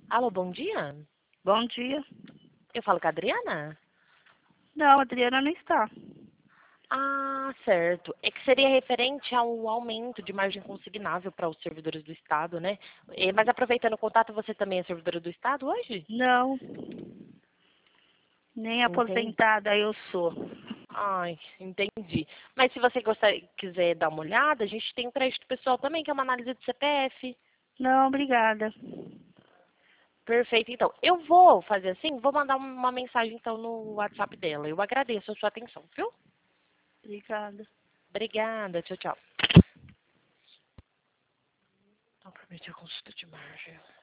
Alô, bom dia. Bom dia. Eu falo com a Adriana? Não, a Adriana não está. Ah, certo. É que seria referente ao aumento de margem consignável para os servidores do Estado, né? Mas aproveitando o contato, você também é servidora do Estado hoje? Não, nem Entendi. aposentada eu sou. Ai, entendi. Mas se você quiser dar uma olhada, a gente tem um crédito pessoal também, que é uma análise de CPF. Não, obrigada. Perfeito. Então, eu vou fazer assim, vou mandar uma mensagem então no WhatsApp dela. Eu agradeço a sua atenção, viu? Obrigada. Obrigada. Tchau, tchau. Não permitiu consulta de margem.